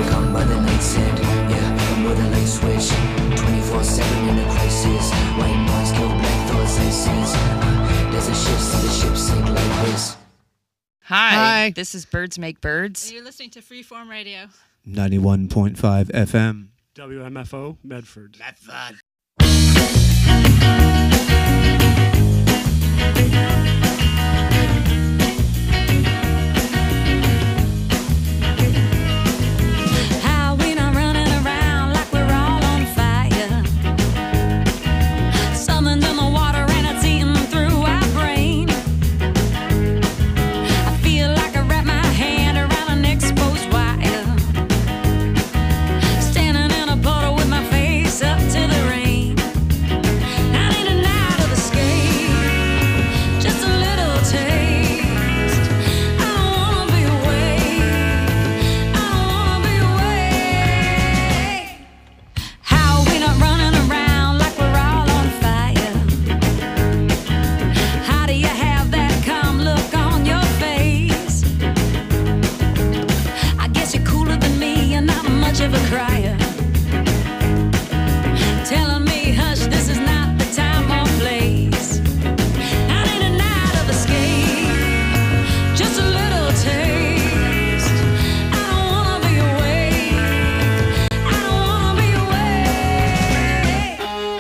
overcome by the night's end. Yeah, I'm with a light switch, 24/7 in a crisis. White noise kill black thoughts I sense. There's a ship, see the ship sink like this. Hi, this is Birds Make Birds. And you're listening to Freeform Radio. 91.5 FM. WMFO, Medford. Medford. How we not running around like we're all on fire? Something's in the water and it's eating through our brain. I feel like I wrap my hand around an exposed wire, standing in a puddle with my face up to the rain. I need a night of escape, just a little taste. I don't wanna be awake, I don't wanna be awake. How we not running around like we're all on fire? How do you have that calm look on your face? I guess you're cooler than me, you're not much of a crier, telling me hush, this is not the time or place. I need a night of escape, just a little taste. I don't wanna be awake, I don't wanna be awake.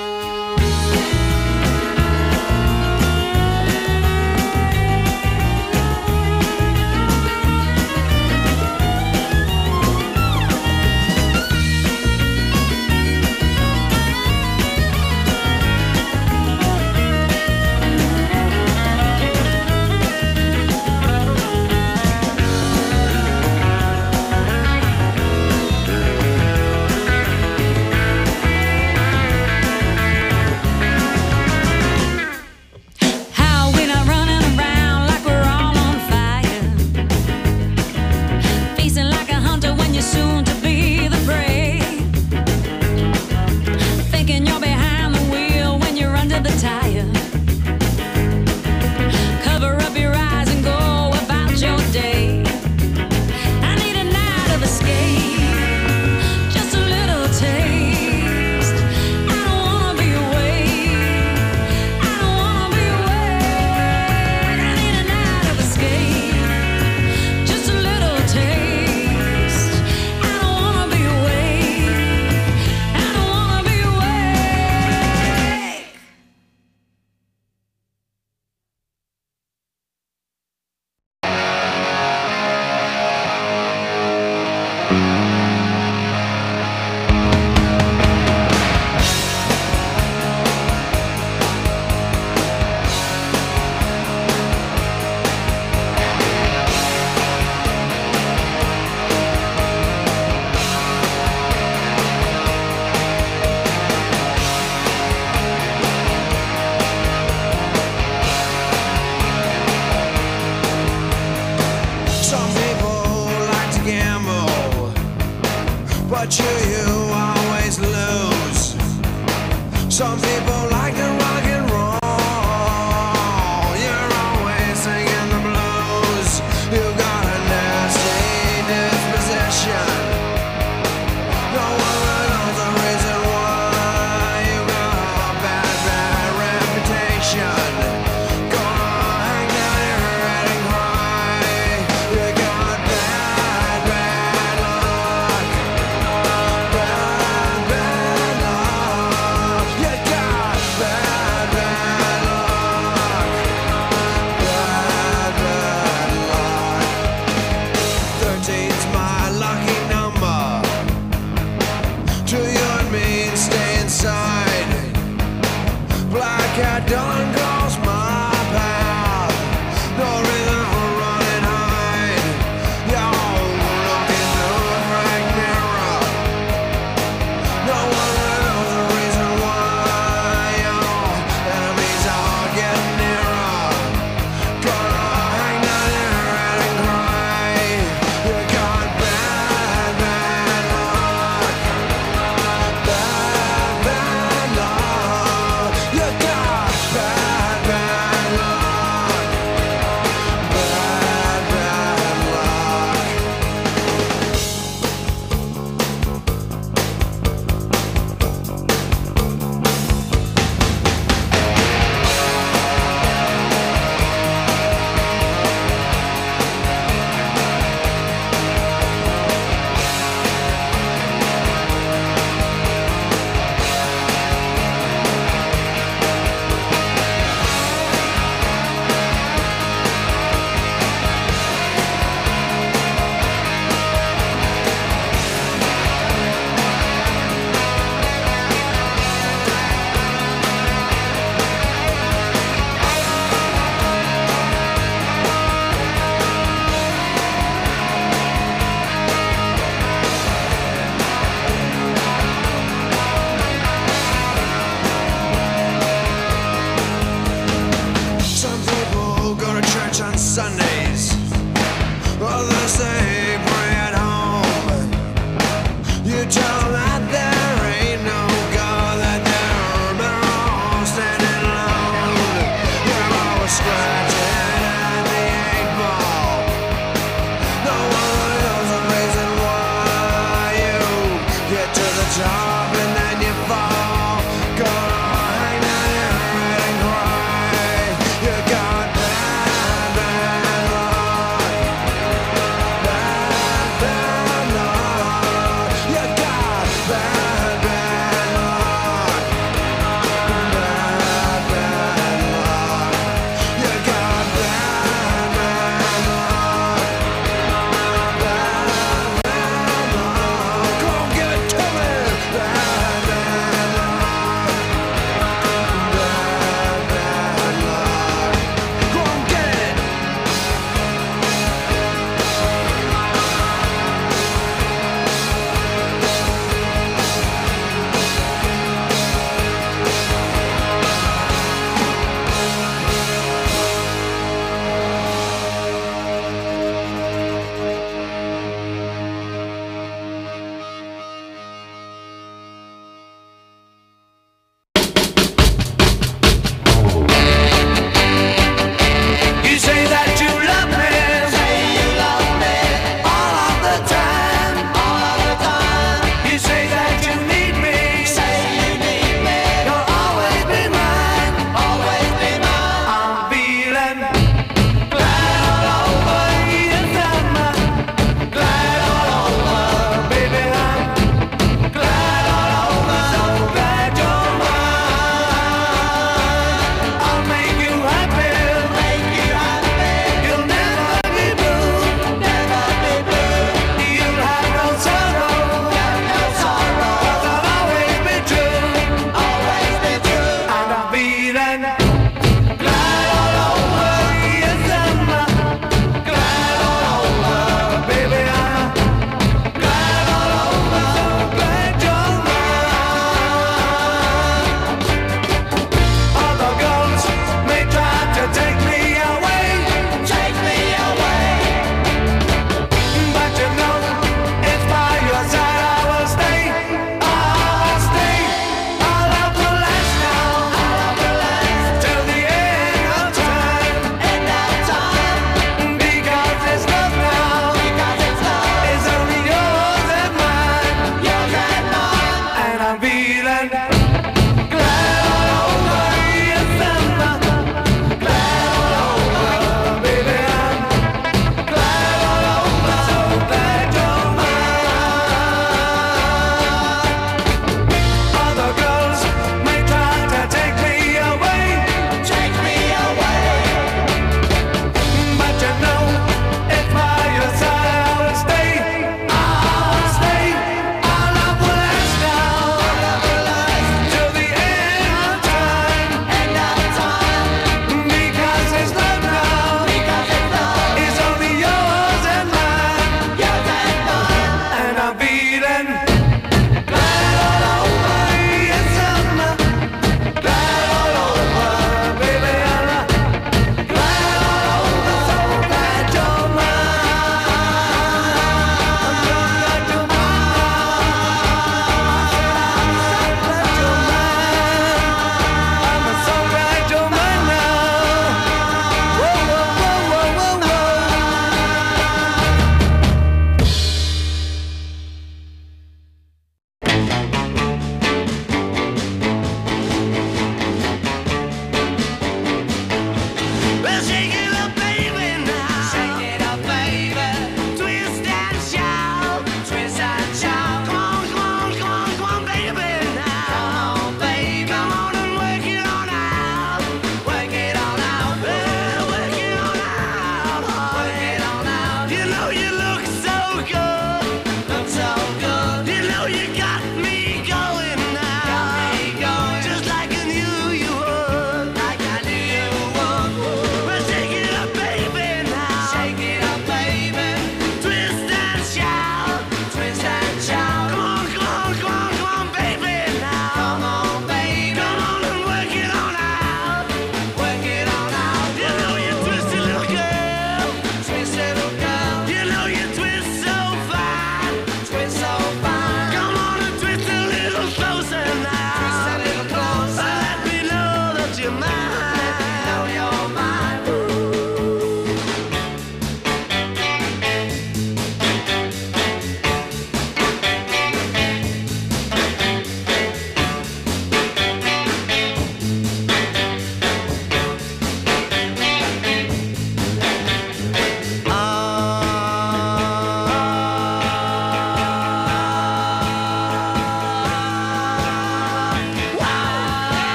How we not running around like we're all on fire, facing like a hunter when you're soon to be the prey, thinking you're behind the wheel when you're under the tire. Cover up your eyes and go about your day. I need a night of escape, just a little taste. I don't wanna be awake, I don't wanna be awake. I need a night of escape, just a little taste. I don't wanna be awake, I don't wanna be awake. Some people like to gamble, but you always lose. Some people like to rock and roll, you're always singing the blues. You got a nasty disposition, no one knows the reason why. You got a bad, bad reputation. Gonna hang down your head and cry. You got bad, bad luck. Bad, bad luck. You got bad, bad luck. Bad, bad luck. 13's my lucky number. To you and me and stay inside. Black cat done calls my path. No reason for run and hide. Y'all look into a frank mirror. No one knows the reason why. Y'all enemies are getting nearer. Gonna hang down your head and cry. You got bad, bad luck. Bad, bad luck. You got bad.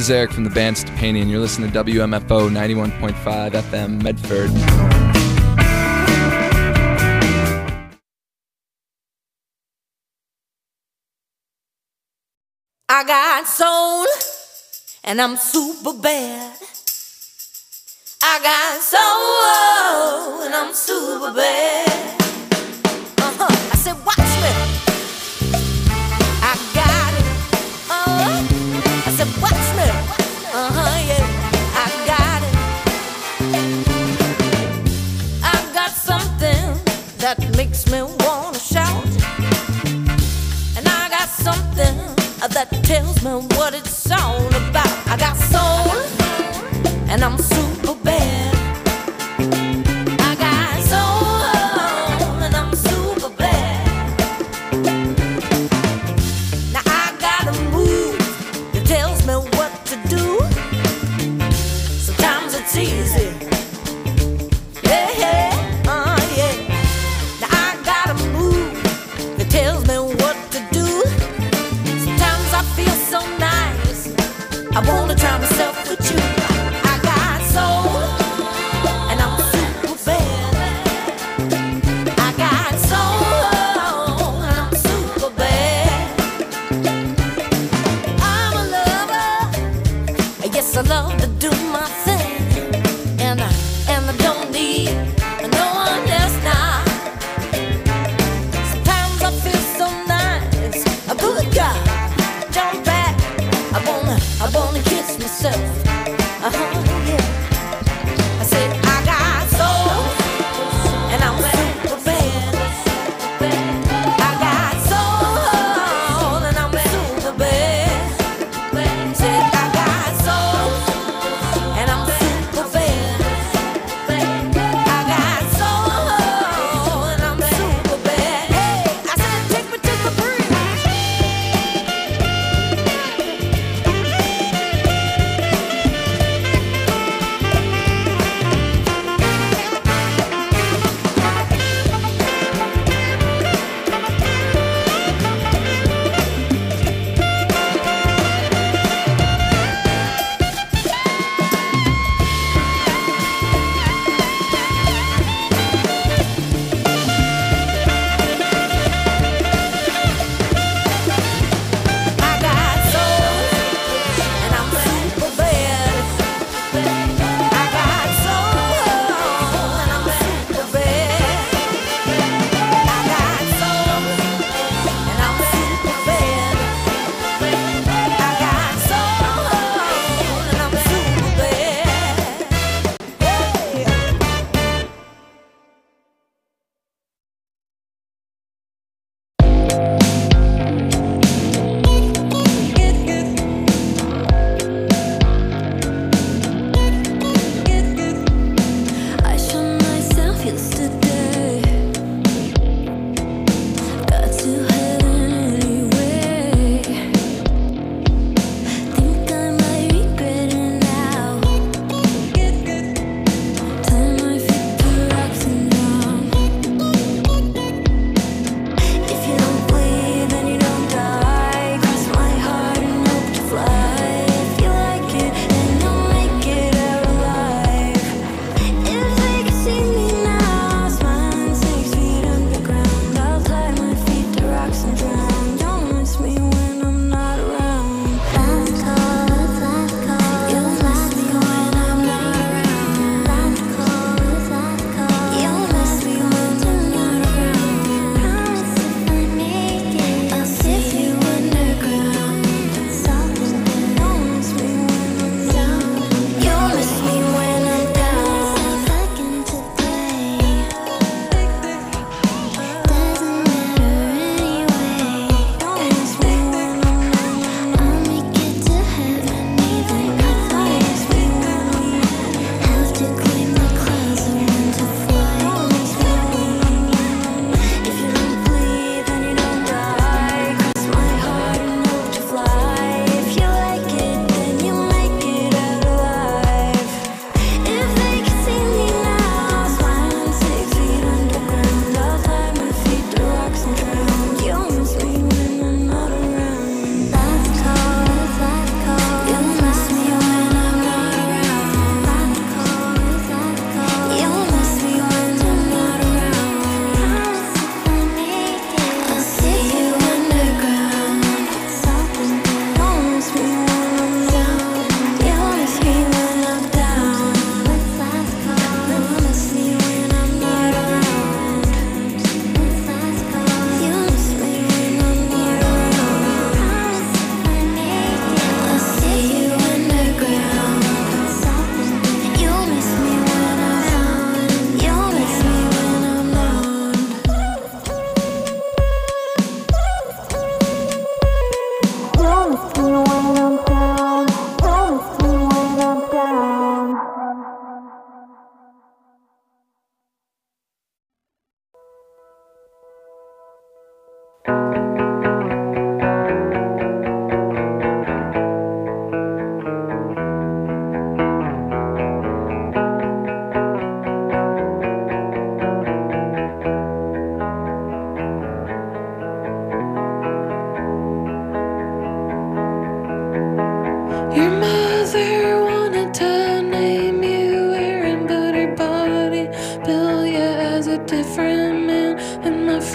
is Eric from the band Stepani, and you're listening to WMFO 91.5 FM Medford. I got soul, and I'm super bad. I got soul, and I'm super bad. I said, watch me. I got it. I said, watch me. Yeah, I got it. I got something that makes me wanna shout, and I got something that tells me what it's all about. I got soul, and I'm super bad. I got soul, and I'm super bad. Now I got a move that tells me what to do. Sometimes it's easy. Yeah, yeah. Now I got a move that tells me what to do. I feel so nice. I wanna try myself with you. I got soul.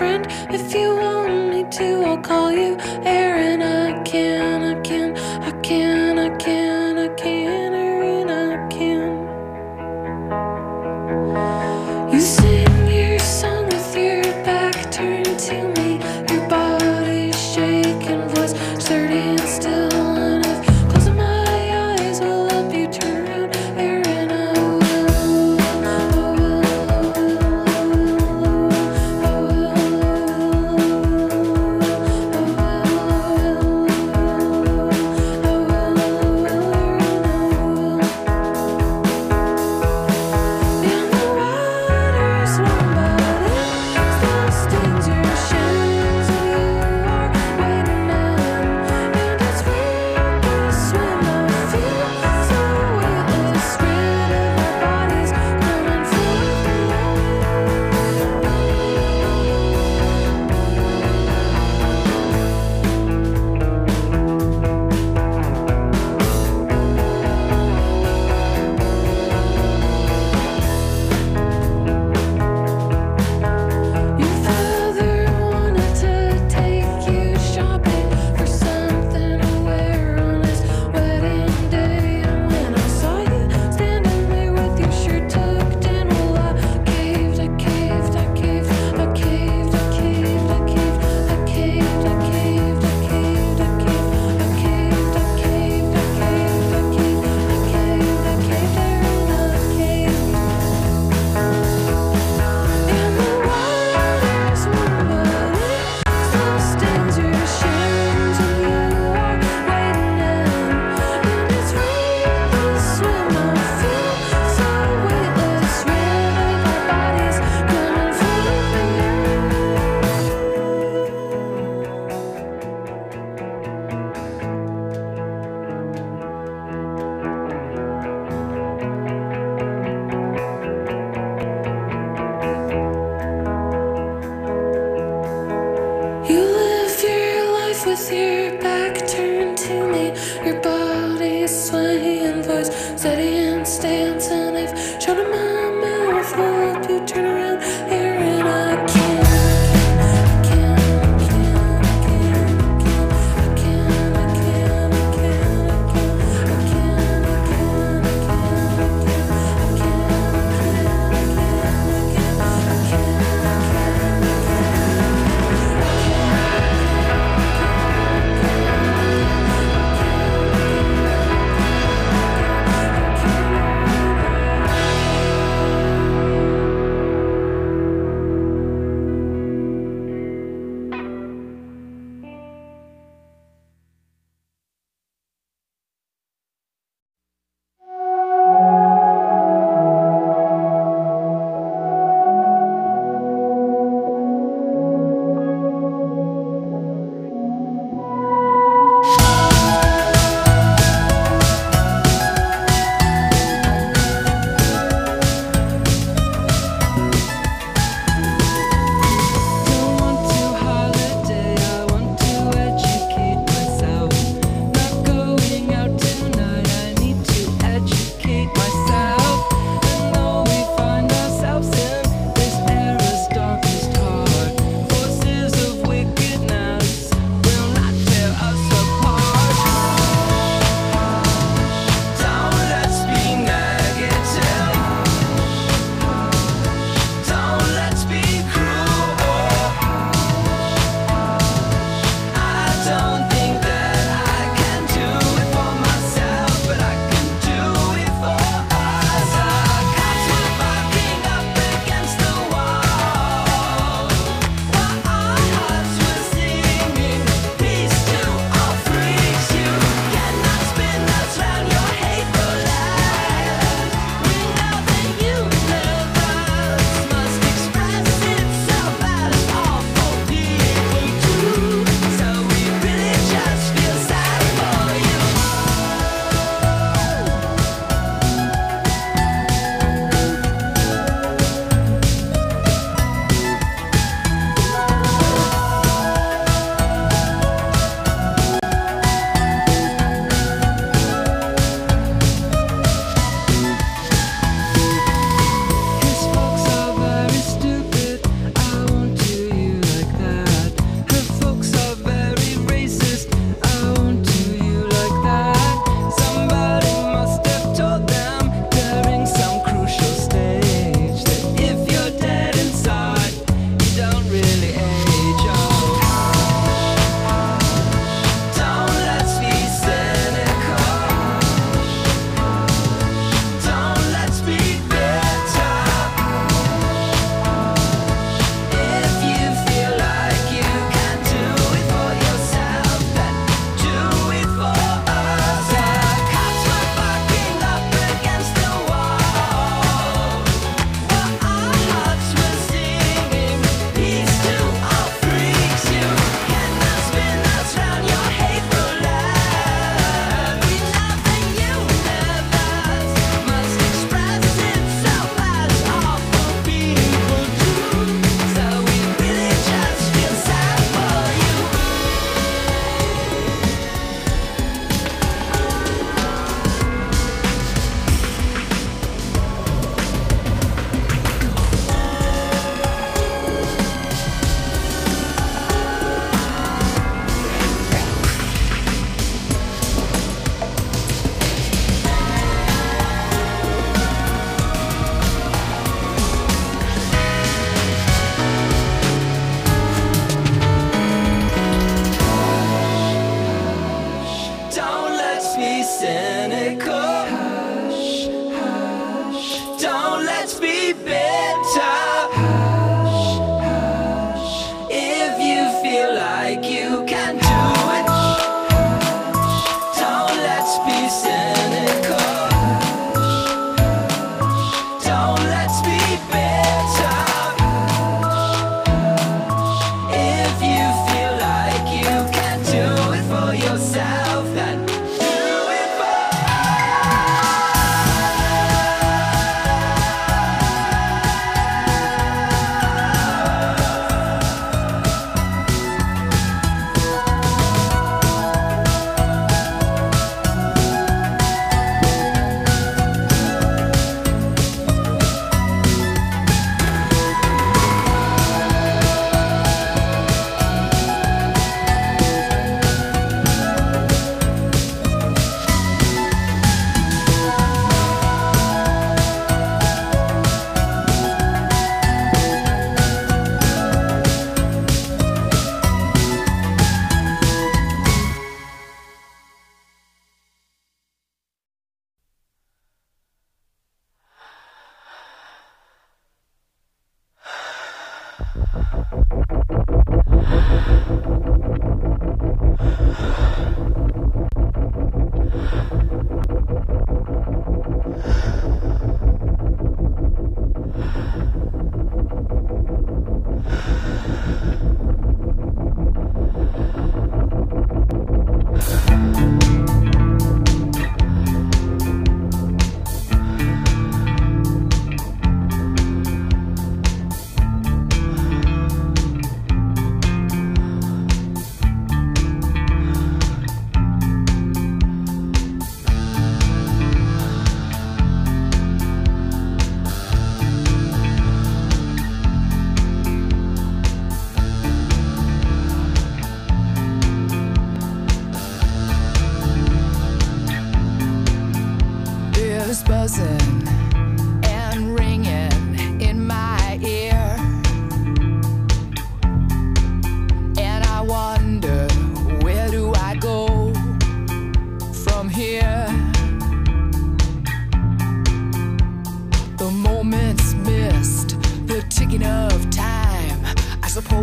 friend. If you want me to, I'll call you Aaron. I can, Aaron, I can. You sing your song with your back turned to me, your body shaking, voice sturdy and still. And if closing my eyes will help you turn around, Aaron, I with your back turned to me, your body swaying, voice steady and stance, and if shut up my mouth will help you turn around, Aaron, I can.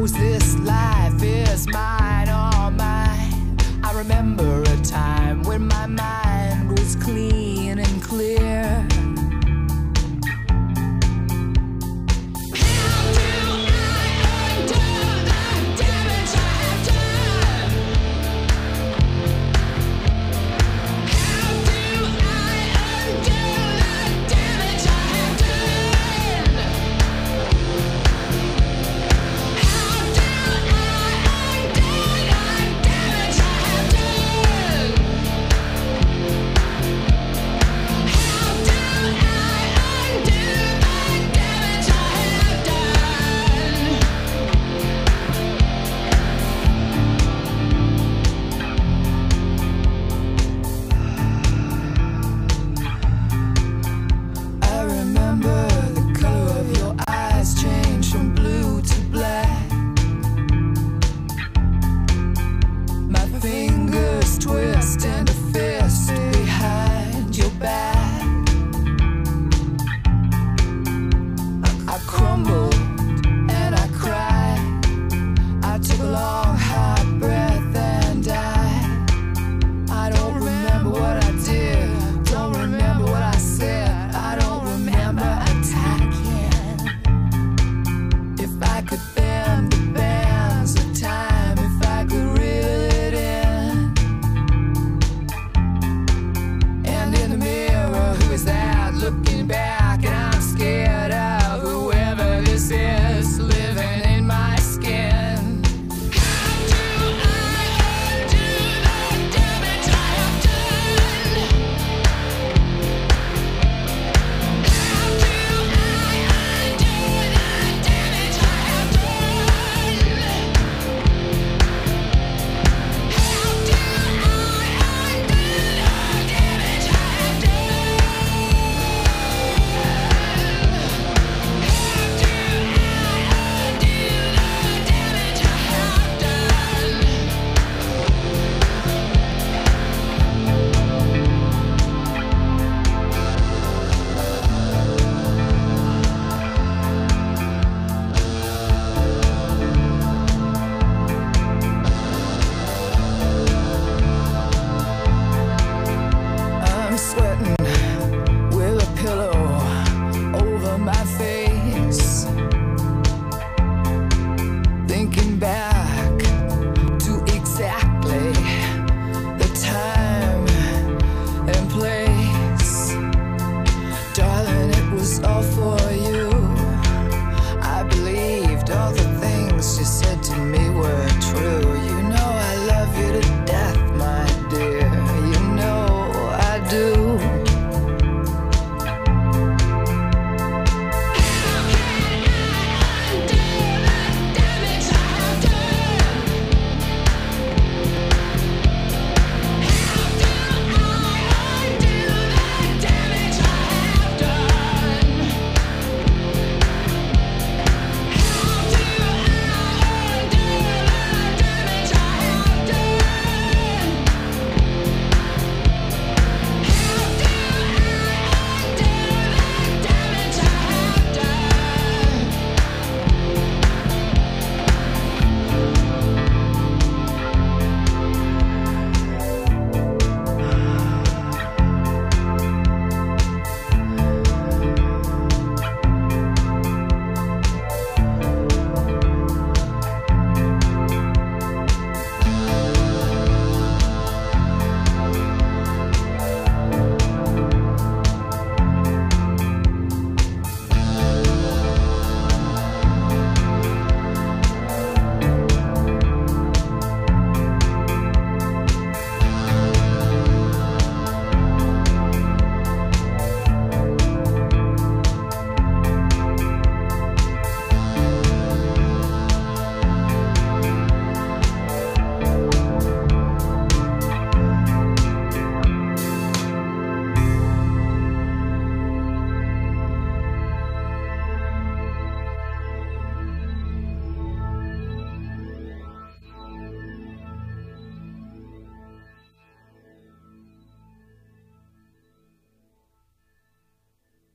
knows this life is mine, all mine. I remember a time when my mind was clean and clear.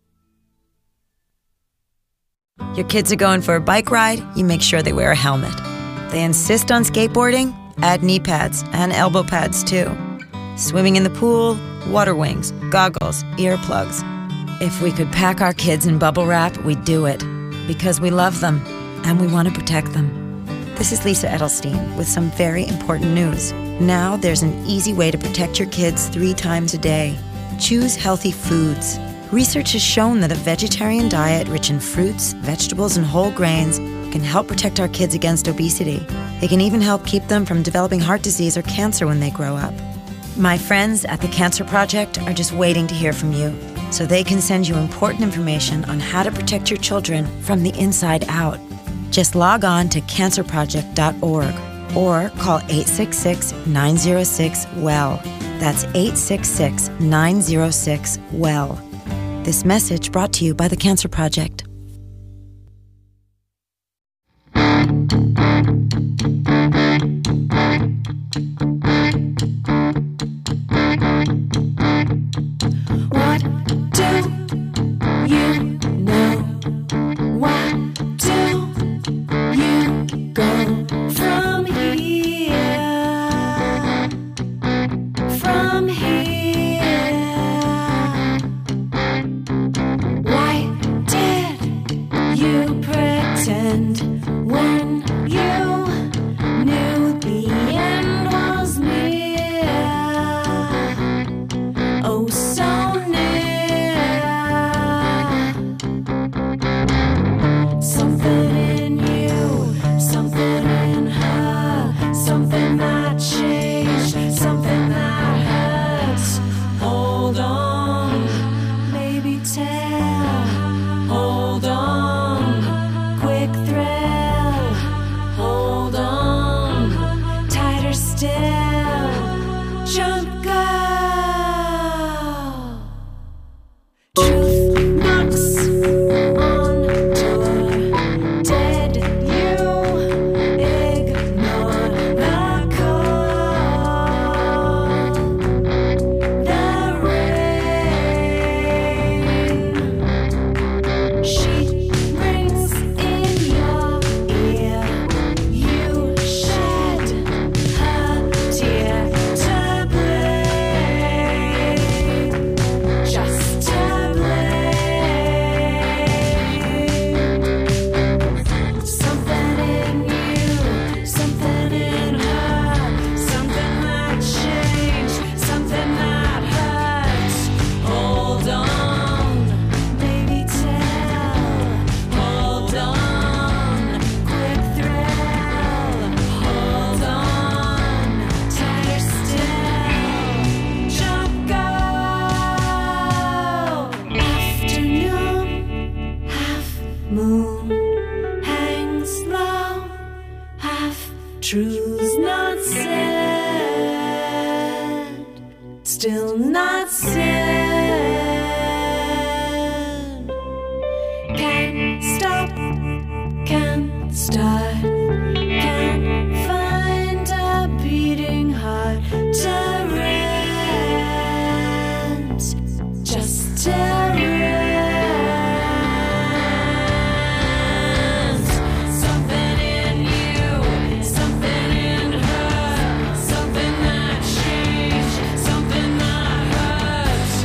Your kids are going for a bike ride, you make sure they wear a helmet. They insist on skateboarding? Add knee pads and elbow pads too. Swimming in the pool? Water wings, goggles, earplugs. If we could pack our kids in bubble wrap, we'd do it. Because we love them and we want to protect them. This is Lisa Edelstein with some very important news. Now there's an easy way to protect your kids 3 times a day. Choose healthy foods. Research has shown that a vegetarian diet rich in fruits, vegetables, and whole grains can help protect our kids against obesity. It can even help keep them from developing heart disease or cancer when they grow up. My friends at the Cancer Project are just waiting to hear from you, so they can send you important information on how to protect your children from the inside out. Just log on to cancerproject.org or call 866-906-WELL. That's 866-906-WELL. This message brought to you by the Cancer Project. What do you know? Why do you go from here? From here? Why did you pretend when you knew the end was near? Oh, so near. Something in you, something in her, something that changed, something that hurts. Hold on, maybe tell. Hold on, quick thrill. Hold on, tighter still. Jump, go. Truth knocks on door. Did you ignore the call? The rain. She rings in your ear. You shed her tear to blame. Just to blame. Something in you, something in her, something that changed, something that hurts. Hold on, baby, tell. Hold on, quick thrill. Hold on, tighter still. Jump, go. Afternoon, half moon, hangs low, half truths not said, still not said. Can't stop, can't start, can't find a beating heart to rent, just to rent. Something in you, something in her, something that changed, something that hurts.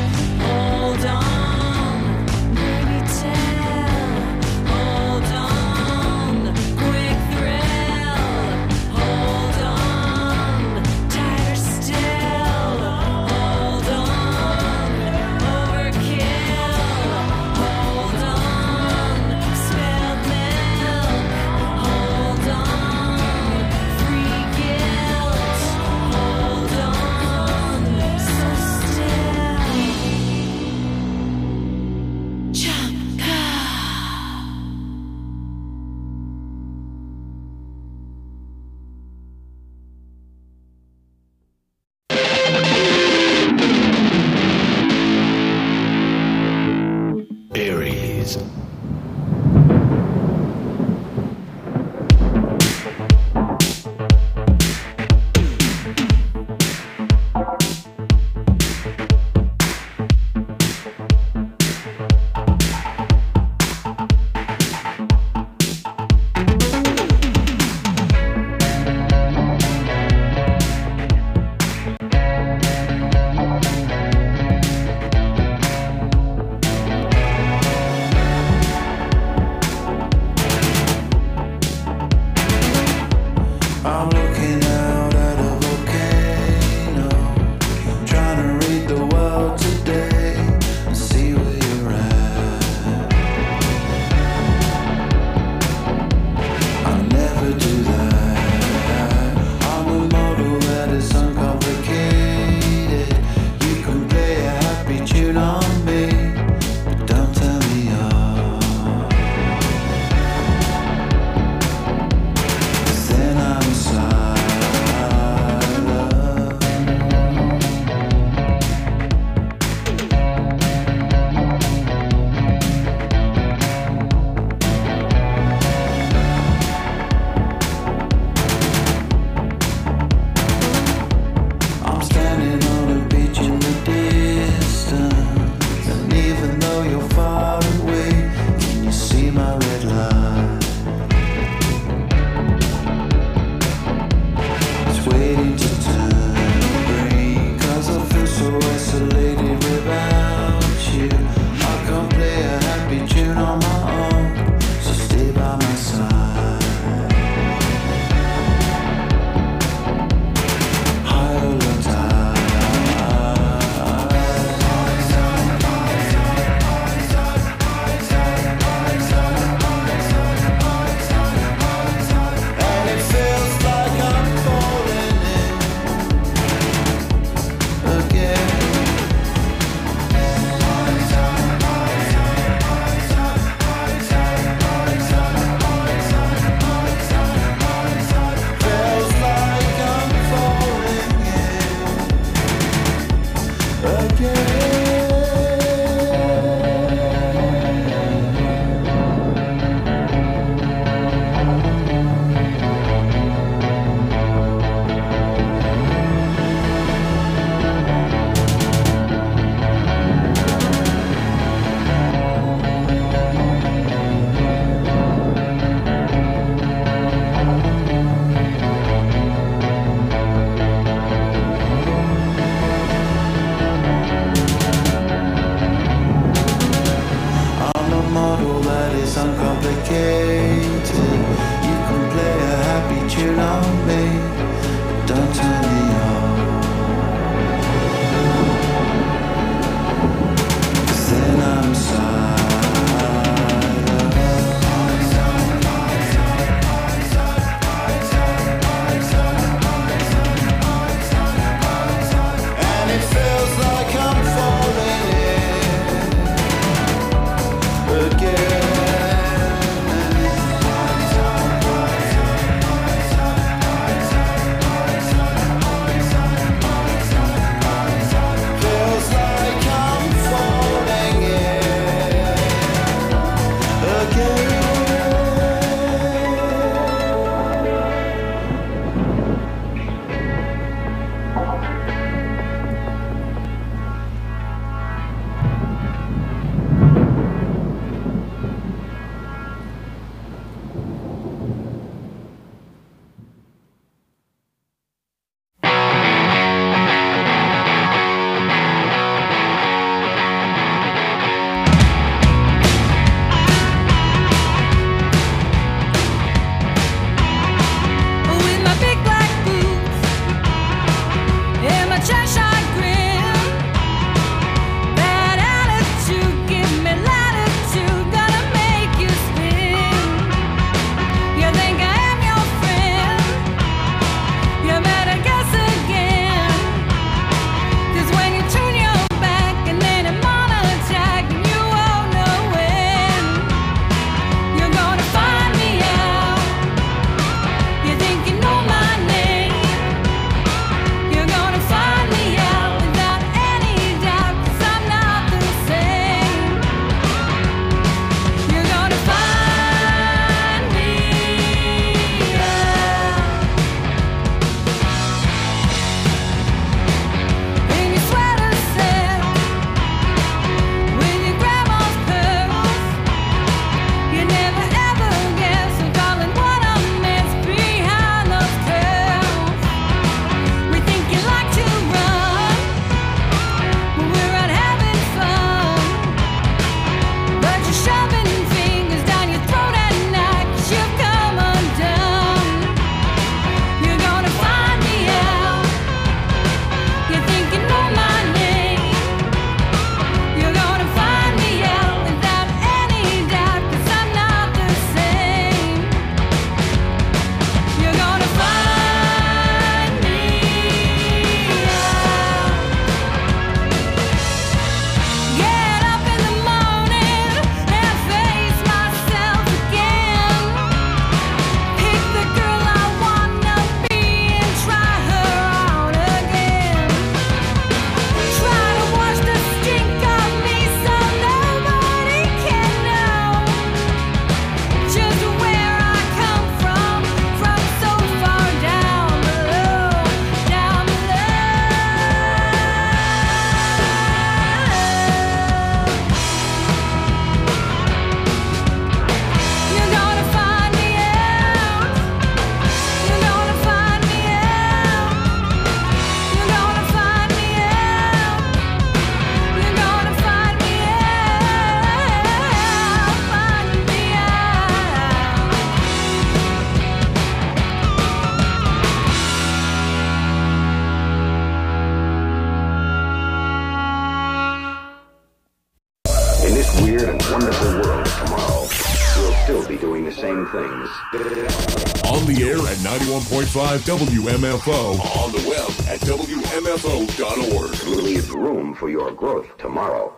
things. On the air at 91.5 WMFO. On the web at WMFO.org. Leave room for your growth tomorrow.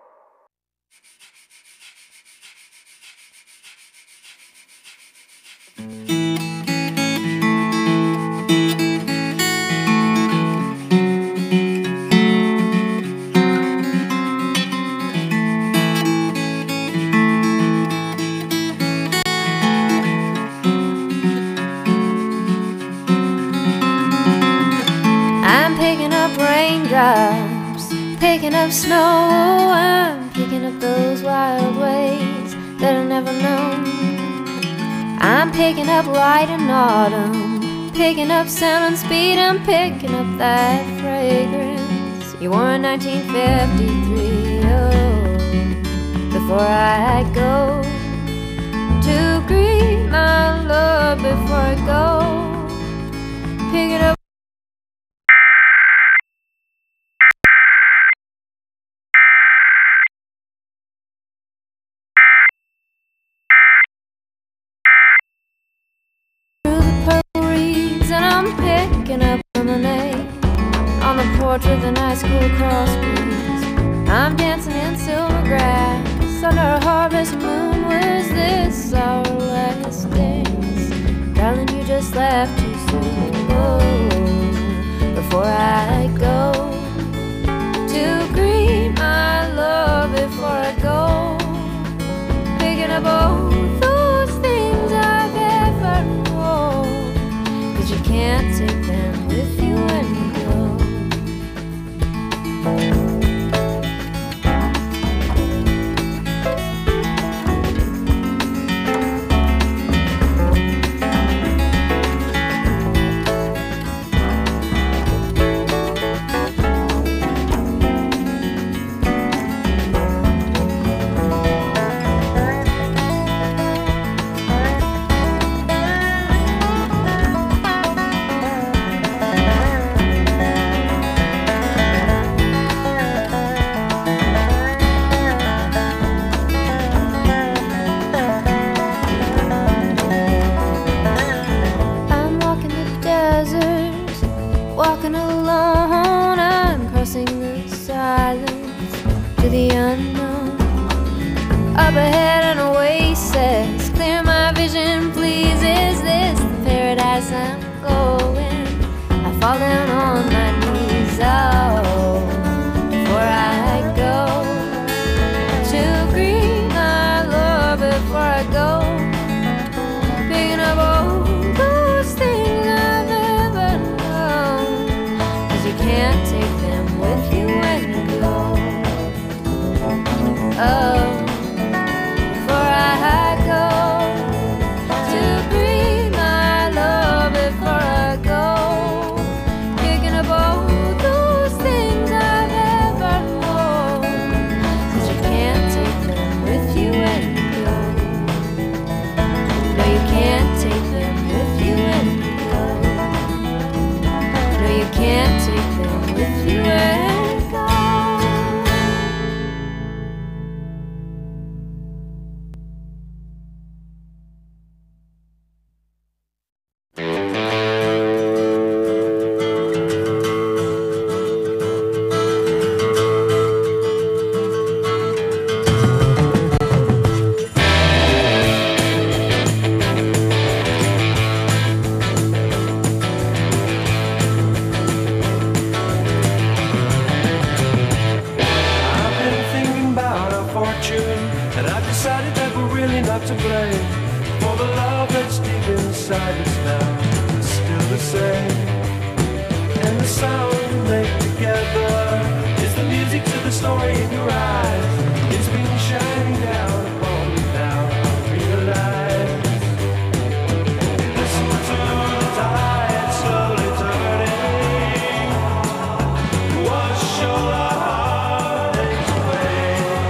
Picking up snow, I'm picking up those wild ways that I never known. I'm picking up light and autumn, picking up sound and speed, I'm picking up that fragrance you wore in 1953. Oh, before I go to greet my love, before I go, picking up. On the porch with an ice cool cross breeze, I'm dancing in silver grass under a harvest moon. Was this our last dance? Darling, you just left too soon. Oh, before I go to greet my love, before I go, picking up all those things I've ever known, 'cause you can't take them with you when you go. Walking alone, I'm crossing the silence to the unknown. Up ahead an oasis, clear my vision, please. Is this the paradise I'm going? I fall down on my knees, oh, before I go to greet my love, before I go, picking up all those things I've ever known, 'cause you can't take them with you when you go. Oh, before I go to greet my love, before I go, picking up all those things I've ever known, 'cause you can't take them with you when you go. No, you can't take them with you when you go. No, you can't take them with you when you go. I've been thinking about our fortune, and I've decided that we're really not to blame. For the love that's deep inside us now is still the same. And the sound we make together is the music to the story in your eyes. It's been shining down upon me now, I realize. Listen to the tide slowly turning, wash all our heartaches away.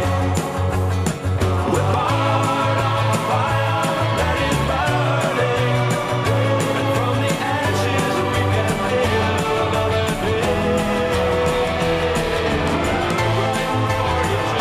We're part of a fire that is burning, and from the ashes we can build another day. Right for your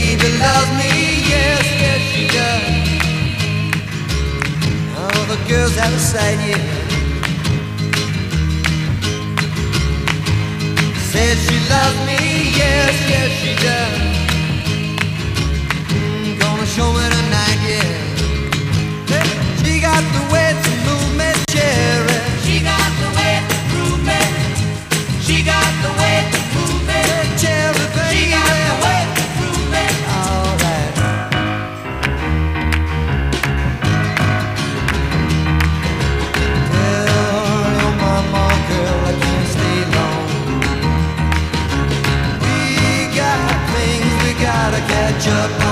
baby loves me, yes, yes she does. All the girls out of sight, yeah. Said she loves me, yes, yes she does. Gonna show me tonight, yeah. She got the way to move me, cherry. She got the way to move me. She got the way to move me, cherry, baby. She got the way to move me. All right. Tell your mama, girl, I can't stay long. We got things we gotta catch up on.